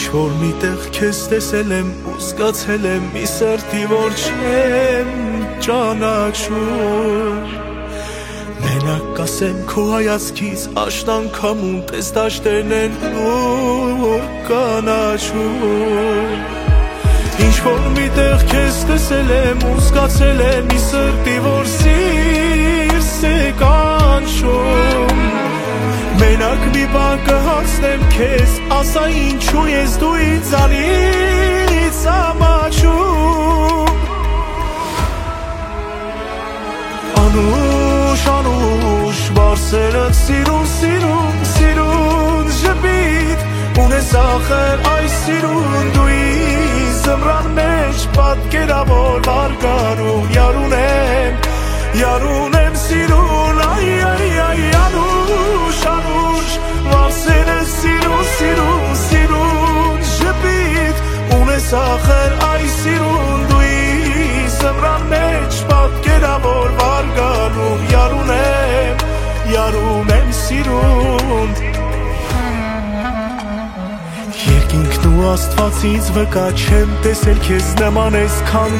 Ինչ-որ միտեղ քեզ տեսել եմ ու զգացել եմ մի սրտի, որ չեմ ճանաչում Մենակ կասեմ քո հայացքից աշնանքամուն պես դաշտերն են նոր կանաչում Ինչ-որ միտեղ քեզ տեսել եմ ու զգացել եմ մի սրտի, որ սիրս է կանչում Մենակ մի բան կհասնեմ քեզ, ասա ինչու ես դու ինձանից ամաչում Անուշ, անուշ, վարսերըդ սիրուն, սիրուն, սիրուն ժպիտ Ունես ախր այս սիրուն դու ինձ զմրան մեջ պատկերավոր վարգարում Յարուն եմ սիրուն, այ, անուշ, անուշ Վարսերըդ սիրուն, սիրուն, սիրուն ժպիտ Ունես ախր այս սիրուն դու ինձ զմրան մեջ պատկերավոր վարգարում Յարում եմ սիրուն Երկինքն ու Աստվածից վկա չեմ տեսել քեզ նման այսքան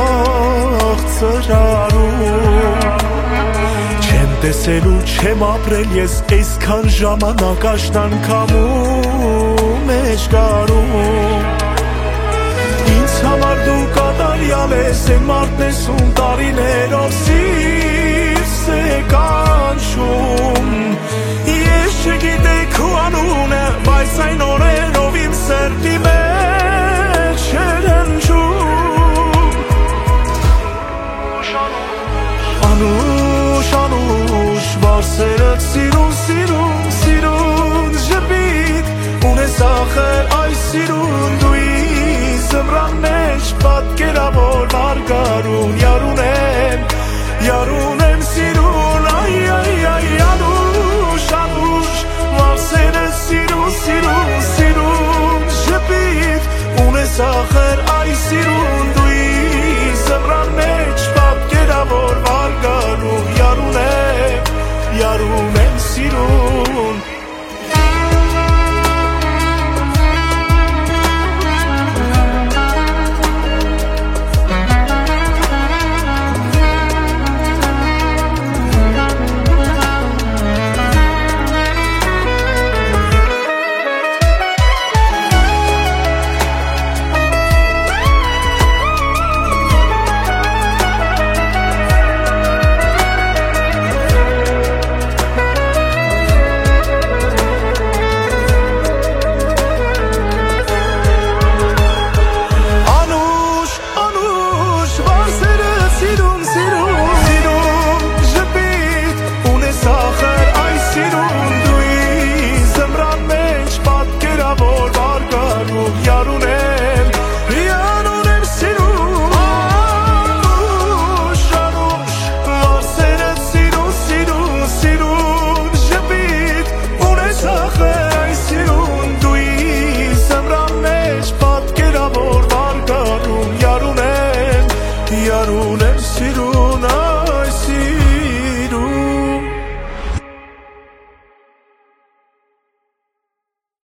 քաղցրարում Չեմ տեսել ու չեմ ապրել ես այսքան ժամանակ աշնանքամու մեջ գարում Ինձ համար դու կատարյալ ես եմ արտնեսում տարիներով սիրս է կանչում Ես չգիտեի քո անունը, բայց այն օրերով իմ սրտի մեջ էր հնչում Անուշ, անուշ, վարսերըդ սիրուն, սիրուն, սիրուն ժպիտ Ունես ախր այս սիրուն դու ինձ զմրան մեջ պատկերավոր վարգարում Յարուն եմ սիրուն, այ, անուշ, անուշ Վարսերըդ սիրուն, սիրուն, սիրուն ժպիտ Ունես ախր այս սիրուն դու ինձ զմրան մեջ պատկերավոր վարգարում Յարում եմ սիրուն